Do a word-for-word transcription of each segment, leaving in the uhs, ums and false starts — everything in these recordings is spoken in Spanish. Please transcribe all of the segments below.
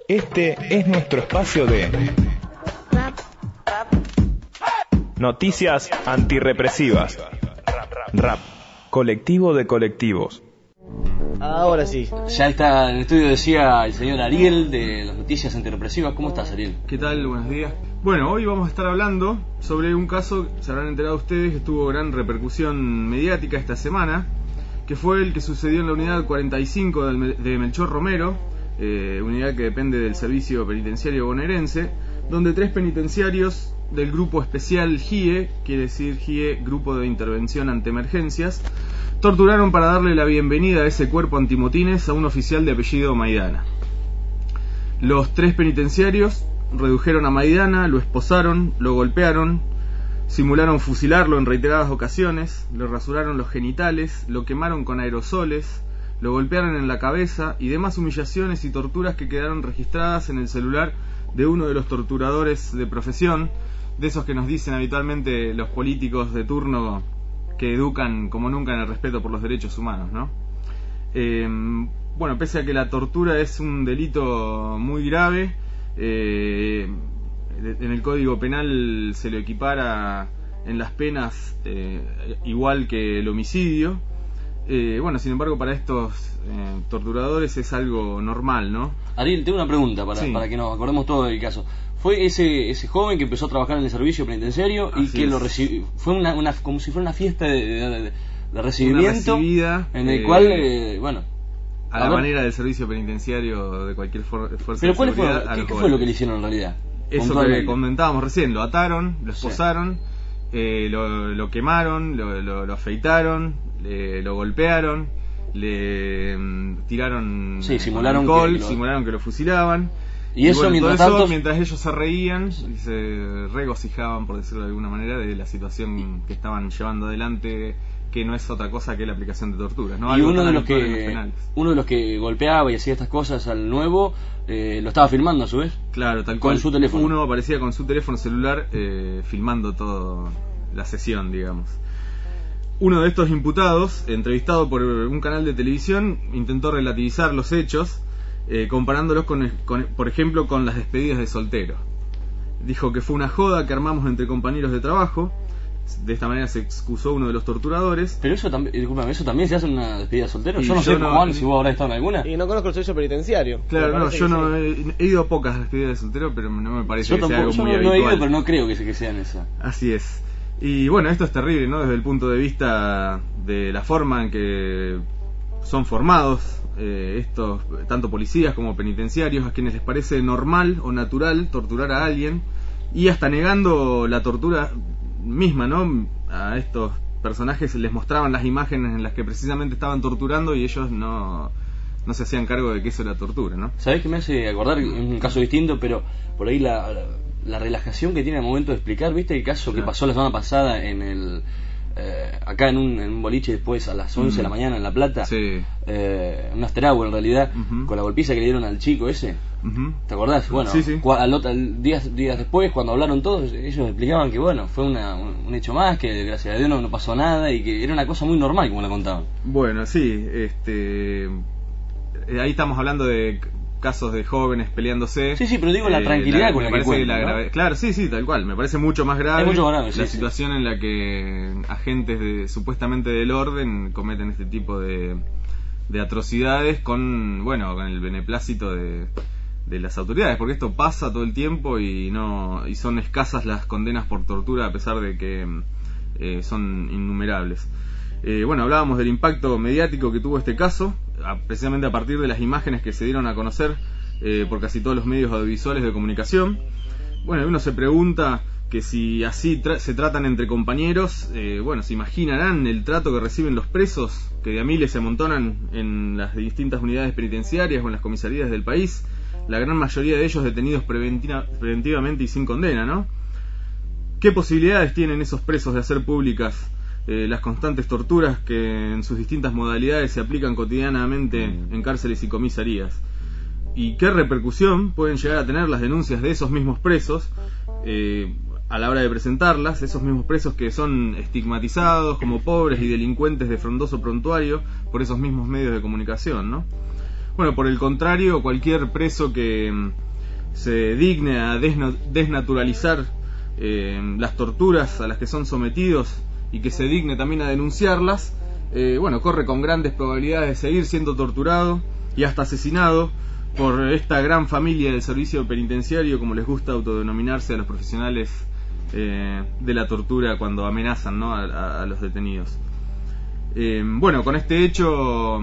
Este es nuestro espacio de noticias antirrepresivas. Rap, colectivo de colectivos. Ahora sí. Ya está en el estudio, decía el señor Ariel de las noticias antirrepresivas. ¿Cómo estás, Ariel? ¿Qué tal? Buenos días. Bueno, hoy vamos a estar hablando sobre un caso, se habrán enterado ustedes, que tuvo gran repercusión mediática esta semana, que fue el que sucedió en la unidad cuarenta y cinco de Melchor Romero, eh, unidad que depende del Servicio Penitenciario Bonaerense, donde tres penitenciarios del grupo especial G I E, quiere decir G I E, Grupo de Intervención ante Emergencias, torturaron para darle la bienvenida a ese cuerpo antimotines a un oficial de apellido Maidana. Los tres penitenciarios redujeron a Maidana, lo esposaron, lo golpearon, simularon fusilarlo en reiteradas ocasiones, le rasuraron los genitales, lo quemaron con aerosoles, lo golpearon en la cabeza y demás humillaciones y torturas que quedaron registradas en el celular de uno de los torturadores de profesión, de esos que nos dicen habitualmente los políticos de turno que educan como nunca en el respeto por los derechos humanos, ¿no? Eh, bueno, pese a que la tortura es un delito muy grave, eh, en el Código Penal se lo equipara en las penas eh, igual que el homicidio. Eh, bueno, sin embargo, para estos eh, torturadores es algo normal, ¿no? Ariel, tengo una pregunta para, sí. para que nos acordemos todo del caso. Fue ese ese joven que empezó a trabajar en el servicio penitenciario y Así que es. lo recibió, fue una, una como si fuera una fiesta de, de, de recibimiento, una recibida, en el eh, cual, eh, bueno, a, a la ver, manera del servicio penitenciario de cualquier for, fuerza pero de ¿cuál seguridad. Fue, ¿qué, ¿Qué fue lo que le hicieron en realidad? Eso que comentábamos recién, lo ataron, lo esposaron, sí. eh, lo, lo quemaron, lo, lo, lo afeitaron, le, lo golpearon, le um, tiraron sí, simularon alcohol, que lo... simularon que lo fusilaban. Y, y eso, bueno, mientras todo eso, tanto, mientras ellos se reían y se regocijaban, por decirlo de alguna manera, de la situación que estaban llevando adelante, que no es otra cosa que la aplicación de torturas, ¿no? Y uno de los que uno de los que golpeaba y hacía estas cosas al nuevo eh, lo estaba filmando a su vez. Claro, tal con cual. Su teléfono. Uno aparecía con su teléfono celular eh, filmando toda la sesión, digamos. Uno de estos imputados, entrevistado por un canal de televisión, intentó relativizar los hechos, eh, comparándolos con, con, por ejemplo, con las despedidas de soltero. Dijo que fue una joda que armamos entre compañeros de trabajo. De esta manera se excusó uno de los torturadores. Pero eso también, discúlpame, ¿eso también se hace en una despedida de soltero? Yo no yo sé, no, Juan, si vos habrás estado en alguna. Y no conozco el servicio penitenciario. Claro, no, yo no he, he ido a pocas despedidas de soltero, pero no me parece yo que tampoco, sea algo yo muy no, habitual. No he ido, pero no creo que, que sean esas. Así es. Y bueno, esto es terrible, ¿no? Desde el punto de vista de la forma en que son formados eh, estos, tanto policías como penitenciarios, a quienes les parece normal o natural torturar a alguien, y hasta negando la tortura misma, ¿no? A estos personajes les mostraban las imágenes en las que precisamente estaban torturando y ellos no, no se hacían cargo de que eso era tortura, ¿no? ¿Sabés qué me hace acordar? Es un caso distinto, pero por ahí la, la, la relajación que tiene al momento de explicar, ¿viste? El caso claro. que pasó la semana pasada en el eh, acá en un, en un boliche después a las once mm. de la mañana en La Plata, sí. eh, un after hour en realidad, uh-huh. con la golpiza que le dieron al chico ese. Uh-huh. ¿Te acordás? Bueno, sí, sí. Al, al, días, días después, cuando hablaron todos, ellos explicaban que bueno, fue una, un, un hecho más, que gracias a Dios no, no pasó nada y que era una cosa muy normal como la contaban. Bueno, sí, este ahí estamos hablando de casos de jóvenes peleándose. Sí, sí, pero digo la eh, tranquilidad la, con la que cuentan, la ¿no? grave, claro, sí, sí, tal cual. Me parece mucho más grave, mucho grave la sí, situación sí. en la que agentes de, supuestamente del orden cometen este tipo de, de atrocidades con, bueno, con el beneplácito de, de las autoridades, porque esto pasa todo el tiempo y no y son escasas las condenas por tortura a pesar de que eh, son innumerables. Eh, bueno, hablábamos del impacto mediático que tuvo este caso, a, precisamente a partir de las imágenes que se dieron a conocer eh, por casi todos los medios audiovisuales de comunicación. Bueno, uno se pregunta que si así tra- se tratan entre compañeros, eh, bueno, se imaginarán el trato que reciben los presos, que de a miles se amontonan en las distintas unidades penitenciarias o en las comisarías del país, la gran mayoría de ellos detenidos preventiva- preventivamente y sin condena, ¿no? ¿Qué posibilidades tienen esos presos de hacer públicas Eh, las constantes torturas que en sus distintas modalidades se aplican cotidianamente en cárceles y comisarías? ¿Y qué repercusión pueden llegar a tener las denuncias de esos mismos presos eh, a la hora de presentarlas? Esos mismos presos que son estigmatizados como pobres y delincuentes de frondoso prontuario por esos mismos medios de comunicación, ¿no? Bueno, por el contrario, cualquier preso que mm, se digne a desno- desnaturalizar eh, las torturas a las que son sometidos y que se digne también a denunciarlas, eh, bueno, corre con grandes probabilidades de seguir siendo torturado y hasta asesinado por esta gran familia del servicio penitenciario, como les gusta autodenominarse a los profesionales eh, de la tortura cuando amenazan, ¿no?, a, a, a los detenidos. Eh, bueno, con este hecho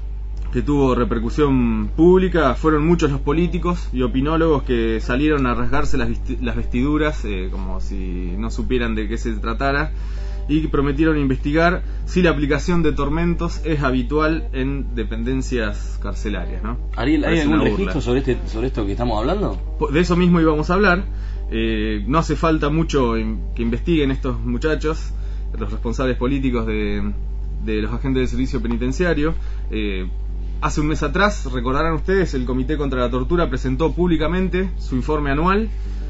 que tuvo repercusión pública, fueron muchos los políticos y opinólogos que salieron a rasgarse las, vesti- las vestiduras eh, como si no supieran de qué se tratara, y prometieron investigar si la aplicación de tormentos es habitual en dependencias carcelarias, ¿no? Ariel, ¿hay Parece algún una burla. registro sobre este sobre esto que estamos hablando? De eso mismo íbamos a hablar. Eh, no hace falta mucho in- que investiguen estos muchachos, los responsables políticos de, de los agentes del servicio penitenciario. Eh, hace un mes atrás, recordarán ustedes, el Comité contra la Tortura presentó públicamente su informe anual,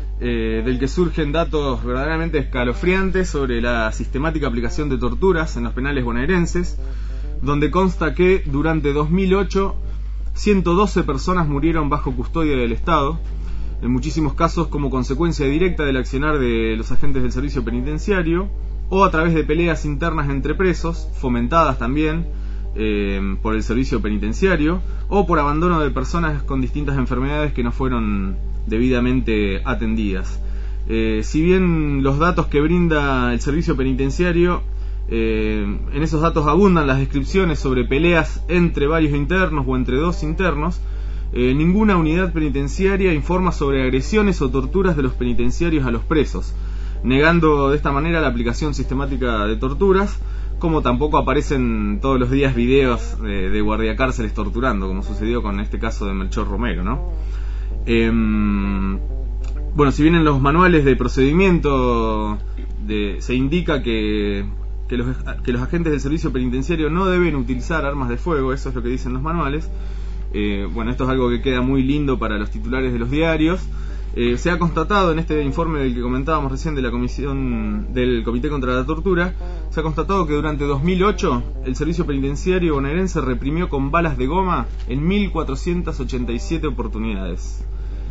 eh, del que surgen datos verdaderamente escalofriantes sobre la sistemática aplicación de torturas en los penales bonaerenses, donde consta que durante dos mil ocho ciento doce personas murieron bajo custodia del Estado, en muchísimos casos como consecuencia directa del accionar de los agentes del servicio penitenciario o a través de peleas internas entre presos, fomentadas también eh, por el servicio penitenciario, o por abandono de personas con distintas enfermedades que no fueron debidamente atendidas. Eh, si bien los datos que brinda el servicio penitenciario, eh, en esos datos abundan las descripciones sobre peleas entre varios internos o entre dos internos, Eh, ninguna unidad penitenciaria informa sobre agresiones o torturas de los penitenciarios a los presos, negando de esta manera la aplicación sistemática de torturas, como tampoco aparecen todos los días videos de, de guardiacárceles torturando, como sucedió con este caso de Melchor Romero, ¿no? Eh, bueno, si bien en los manuales de procedimiento de, se indica que, que, los, que los agentes del servicio penitenciario no deben utilizar armas de fuego, eso es lo que dicen los manuales. Eh, bueno, esto es algo que queda muy lindo para los titulares de los diarios. Eh, se ha constatado en este informe del que comentábamos recién de la comisión del Comité contra la Tortura, se ha constatado que durante dos mil ocho el servicio penitenciario bonaerense reprimió con balas de goma en mil cuatrocientas ochenta y siete oportunidades.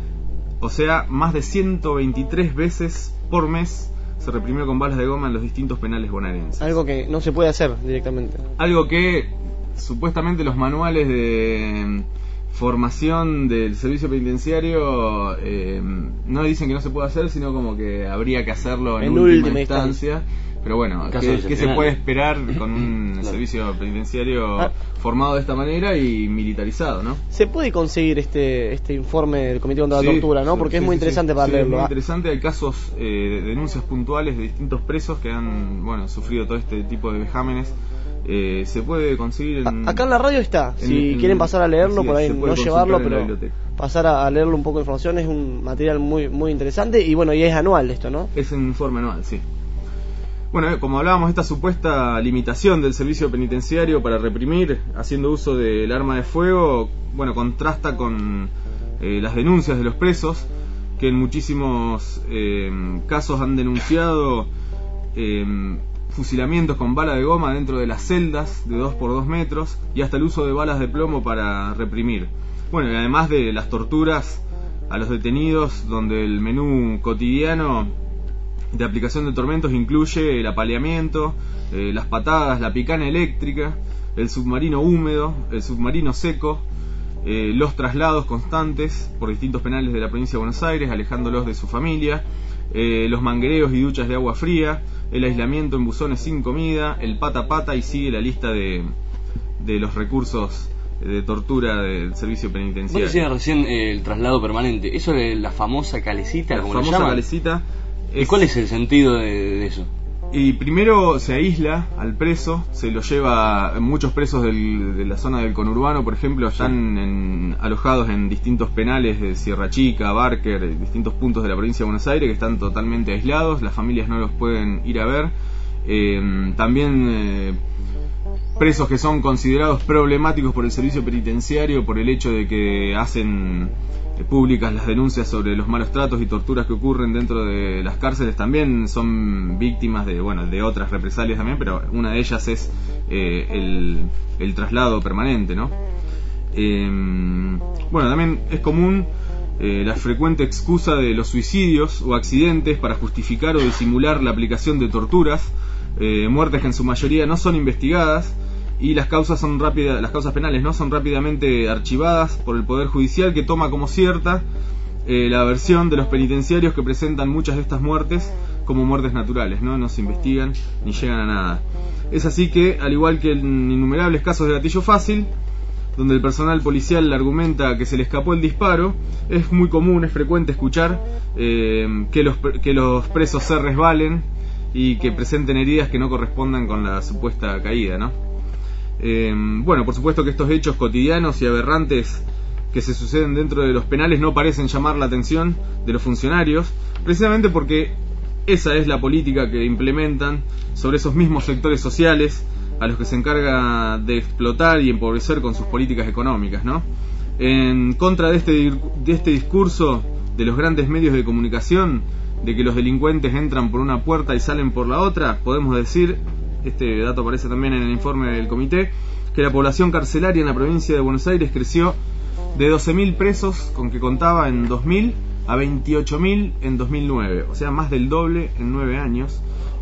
O sea, más de ciento veintitrés veces por mes se reprimió con balas de goma en los distintos penales bonaerenses. Algo que no se puede hacer directamente. Algo que supuestamente los manuales de formación del servicio penitenciario eh, no dicen que no se puede hacer, sino como que habría que hacerlo en, En última, última instancia. instancia. Pero bueno, Caso ¿qué, excepcional. qué se puede esperar con un Claro. servicio penitenciario Ah. formado de esta manera y militarizado, ¿no? Se puede conseguir este este informe del Comité contra la Sí, Tortura, ¿no? sí, Porque sí, es muy sí, interesante sí. para Sí, leerlo. es muy ¿ah? interesante. Hay casos eh, de denuncias puntuales de distintos presos que han, bueno, sufrido todo este tipo de vejámenes. Eh, se puede conseguir en... A- Acá en la radio está, en- si en- quieren pasar a leerlo, así por es, ahí se no puede llevarlo, consultar en la pero biblioteca. pasar a, a leerlo un poco de información. Es un material muy muy interesante y bueno, y es anual esto, ¿no? Es un informe anual, sí. Bueno, eh, como hablábamos, esta supuesta limitación del servicio penitenciario para reprimir haciendo uso del arma de fuego, bueno, contrasta con eh, las denuncias de los presos, que en muchísimos eh, casos han denunciado eh, fusilamientos con bala de goma dentro de las celdas de dos por dos metros y hasta el uso de balas de plomo para reprimir. Bueno, y además de las torturas a los detenidos, donde el menú cotidiano de aplicación de tormentos incluye el apaleamiento, eh, las patadas, la picana eléctrica, el submarino húmedo, el submarino seco, eh, los traslados constantes por distintos penales de la provincia de Buenos Aires, alejándolos de su familia, eh, los manguereos y duchas de agua fría, el aislamiento en buzones sin comida, el pata a pata, y sigue la lista de, de los recursos de tortura del servicio Vos penitenciario. decías recién eh, el traslado permanente. Eso es la famosa calecita, La como le famosa llaman. calecita. ¿Y cuál es el sentido de, de eso? Y primero se aísla al preso, se lo lleva. Muchos presos del, de la zona del conurbano, por ejemplo, están en, alojados en distintos penales de Sierra Chica, Barker, distintos puntos de la provincia de Buenos Aires, que están totalmente aislados, las familias no los pueden ir a ver. Eh, también eh, presos que son considerados problemáticos por el servicio penitenciario por el hecho de que hacen públicas las denuncias sobre los malos tratos y torturas que ocurren dentro de las cárceles, también son víctimas de, bueno, de otras represalias también, pero una de ellas es eh, el, el traslado permanente, ¿no? Eh, bueno, también es común eh, la frecuente excusa de los suicidios o accidentes para justificar o disimular la aplicación de torturas, eh, muertes que en su mayoría no son investigadas, y las causas son rápidas, las causas penales no son rápidamente archivadas por el Poder Judicial, que toma como cierta eh, la versión de los penitenciarios que presentan muchas de estas muertes como muertes naturales, ¿no? No se investigan ni llegan a nada. Es así que, al igual que en innumerables casos de gatillo fácil, donde el personal policial le argumenta que se le escapó el disparo, es muy común, es frecuente escuchar eh, que, los, que los presos se resbalen y que presenten heridas que no correspondan con la supuesta caída, ¿no? Eh, bueno, por supuesto que estos hechos cotidianos y aberrantes que se suceden dentro de los penales no parecen llamar la atención de los funcionarios, precisamente porque esa es la política que implementan sobre esos mismos sectores sociales a los que se encarga de explotar y empobrecer con sus políticas económicas, ¿no? En contra de este, de este discurso de los grandes medios de comunicación, de que los delincuentes entran por una puerta y salen por la otra, podemos decir, este dato aparece también en el informe del comité, que la población carcelaria en la provincia de Buenos Aires creció de doce mil presos con que contaba en dos mil a veintiocho mil en dos mil nueve, o sea, más del doble en nueve años.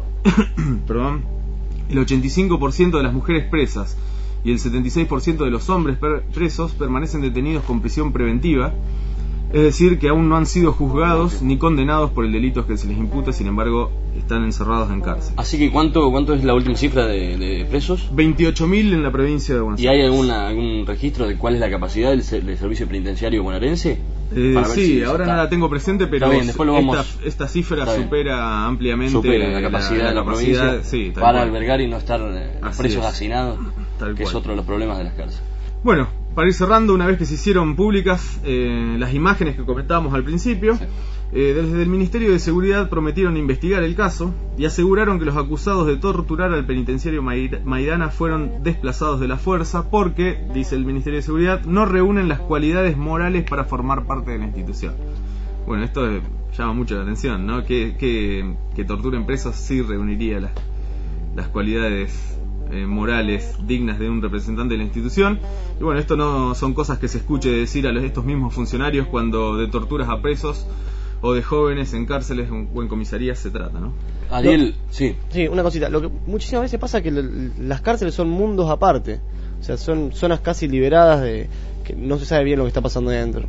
Perdón. El ochenta y cinco por ciento de las mujeres presas y el setenta y seis por ciento de los hombres presos permanecen detenidos con prisión preventiva, es decir, que aún no han sido juzgados ni condenados por el delito que se les imputa, sin embargo, están encerrados en cárcel. Así que, ¿cuánto cuánto es la última cifra de, de presos? veintiocho mil en la provincia de Buenos Aires. ¿Y hay Aires. alguna, algún registro de cuál es la capacidad del, del servicio penitenciario bonaerense? Eh, sí, si ahora no la tengo presente, pero bien, después lo vamos, esta, esta cifra supera ampliamente supera la capacidad la, la de la capacidad, provincia sí, para cual. albergar y no estar eh, presos hacinados, que cual. es otro de los problemas de las cárceles. Bueno, para ir cerrando, una vez que se hicieron públicas eh, las imágenes que comentábamos al principio, sí. eh, desde el Ministerio de Seguridad prometieron investigar el caso y aseguraron que los acusados de torturar al penitenciario Maidana fueron desplazados de la fuerza porque, dice el Ministerio de Seguridad, no reúnen las cualidades morales para formar parte de la institución. Bueno, esto eh, llama mucho la atención, ¿no? Que, que, que torturen presos sí reuniría las, las cualidades Eh, morales dignas de un representante de la institución. Y bueno, esto no son cosas que se escuche decir a los, estos mismos funcionarios cuando de torturas a presos o de jóvenes en cárceles o en comisarías se trata, ¿no? Ariel, lo, sí. Sí, una cosita. Lo que muchísimas veces pasa es que lo, las cárceles son mundos aparte. O sea, son zonas casi liberadas de que no se sabe bien lo que está pasando ahí adentro.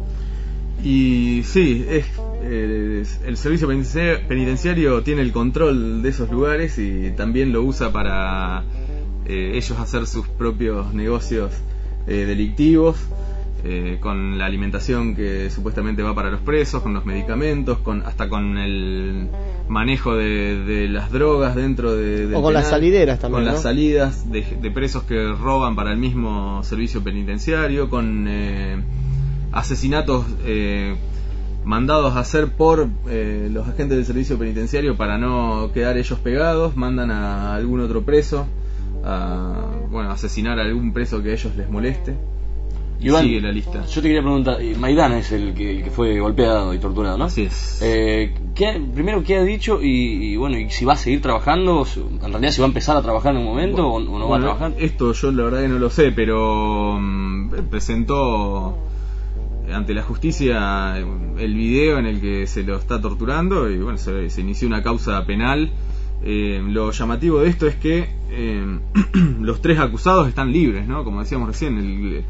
Y sí, es, eh, el servicio penitenciario tiene el control de esos lugares y también lo usa para Eh, ellos hacer sus propios negocios eh, delictivos, eh, con la alimentación que supuestamente va para los presos, con los medicamentos, con hasta con el manejo de, de las drogas dentro de, del o con penal, las salideras también, con ¿no? las salidas de, de presos que roban para el mismo servicio penitenciario, con eh, asesinatos eh, mandados a hacer por eh, los agentes del servicio penitenciario para no quedar ellos pegados, mandan a algún otro preso a, bueno, asesinar a algún preso que a ellos les moleste. Y Iván, sigue la lista. Yo te quería preguntar, Maidana es el que, el que fue golpeado y torturado, ¿no? Así es. Eh, ¿qué, primero, ¿qué ha dicho? Y, y bueno, y si va a seguir trabajando, en realidad si va a empezar a trabajar en un momento bueno, o, o no bueno, va a trabajar. Esto yo la verdad que no lo sé, pero um, presentó ante la justicia el video en el que se lo está torturando y bueno, se, se inició una causa penal. Eh, lo llamativo de esto es que eh, los tres acusados están libres, ¿no? Como decíamos recién, el,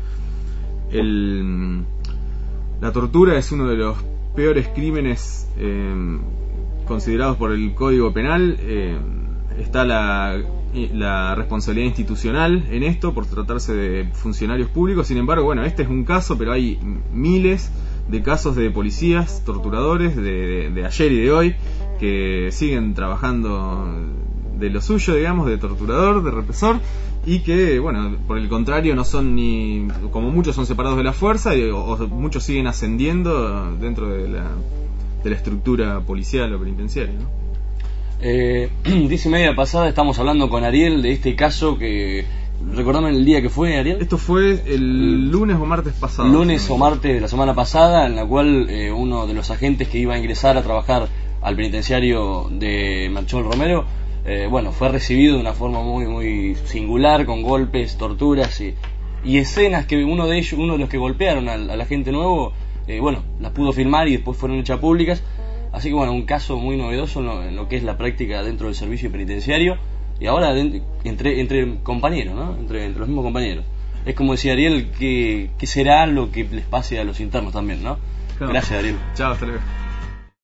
el, la tortura es uno de los peores crímenes eh, considerados por el Código Penal. Eh, está la, la responsabilidad institucional en esto por tratarse de funcionarios públicos. Sin embargo, bueno, este es un caso, pero hay miles de casos de policías, torturadores de, de, de ayer y de hoy que siguen trabajando de lo suyo, digamos, de torturador, de represor, y que, bueno, por el contrario no son ni, como muchos son separados de la fuerza, y, o, o muchos siguen ascendiendo dentro de la, de la estructura policial o penitenciaria, ¿no? Eh, dice media pasada, estamos hablando con Ariel de este caso que... Recordame el día que fue, Ariel. Esto fue el lunes o martes pasado. Lunes o martes de la semana pasada, en la cual eh, uno de los agentes que iba a ingresar a trabajar al penitenciario de Melchor Romero, eh, bueno, fue recibido de una forma muy muy singular, con golpes, torturas y, y escenas que uno de ellos, uno de los que golpearon al, al agente nuevo, eh, bueno, las pudo filmar y después fueron hechas públicas. Así que bueno, un caso muy novedoso en lo, en lo que es la práctica dentro del servicio penitenciario y ahora de, entre entre compañeros, ¿no? Entre, entre los mismos compañeros. Es como decía Ariel, que, que será lo que les pase a los internos también, ¿no? Claro. Gracias, Ariel. Chao, hasta luego.